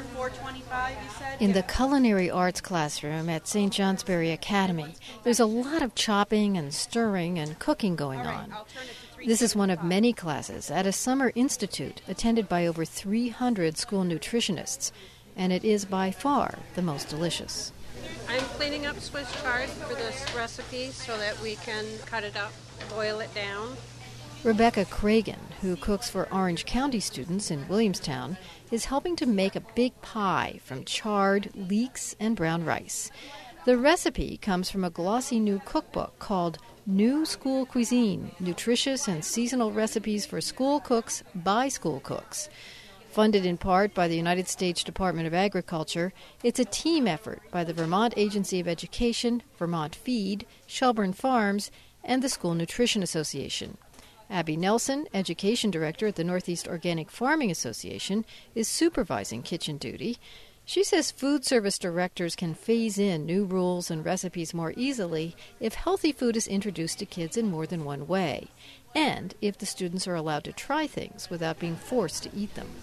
425, you said? In the culinary arts classroom at St. Johnsbury Academy, there's a lot of chopping and stirring and cooking going on. This is one of many classes at a summer institute attended by over 300 school nutritionists, and it is by far the most delicious. I'm cleaning up Swiss chard for this recipe so that we can cut it up, boil it down. Rebecca Cragen, who cooks for Orange County students in Williamstown, is helping to make a big pie from chard, leeks, and brown rice. The recipe comes from a glossy new cookbook called New School Cuisine, Nutritious and Seasonal Recipes for School Cooks by School Cooks. Funded in part by the United States Department of Agriculture, it's a team effort by the Vermont Agency of Education, Vermont Feed, Shelburne Farms, and the School Nutrition Association. Abby Nelson, Education Director at the Northeast Organic Farming Association, is supervising kitchen duty. She says food service directors can phase in new rules and recipes more easily if healthy food is introduced to kids in more than one way, and if the students are allowed to try things without being forced to eat them.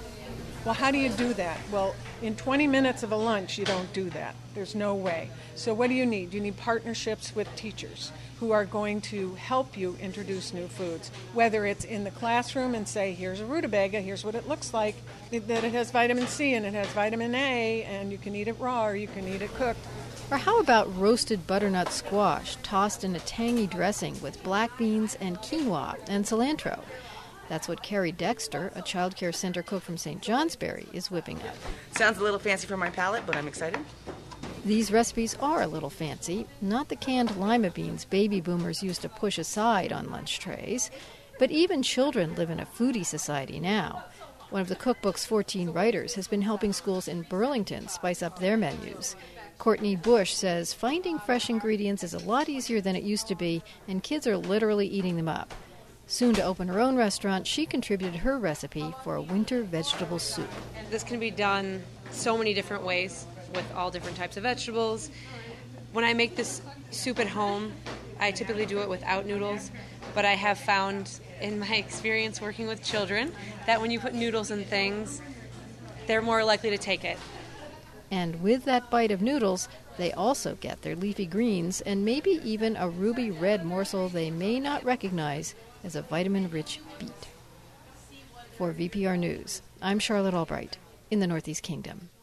Well, how do you do that? Well, in 20 minutes of a lunch, you don't do that. There's no way. So what do you need? You need partnerships with teachers who are going to help you introduce new foods, whether it's in the classroom and say, here's a rutabaga, here's what it looks like, that it has vitamin C and it has vitamin A, and you can eat it raw or you can eat it cooked. Or how about roasted butternut squash tossed in a tangy dressing with black beans and quinoa and cilantro? That's what Carrie Dexter, a child care center cook from St. Johnsbury, is whipping up. Sounds a little fancy for my palate, but I'm excited. These recipes are a little fancy, not the canned lima beans baby boomers used to push aside on lunch trays. But even children live in a foodie society now. One of the cookbook's 14 writers has been helping schools in Burlington spice up their menus. Courtney Bush says finding fresh ingredients is a lot easier than it used to be, and kids are literally eating them up. Soon to open her own restaurant, she contributed her recipe for a winter vegetable soup. This can be done so many different ways with all different types of vegetables. When I make this soup at home, I typically do it without noodles, but I have found in my experience working with children that when you put noodles in things, they're more likely to take it. And with that bite of noodles, they also get their leafy greens and maybe even a ruby red morsel they may not recognize as a vitamin-rich beet. For VPR News, I'm Charlotte Albright in the Northeast Kingdom.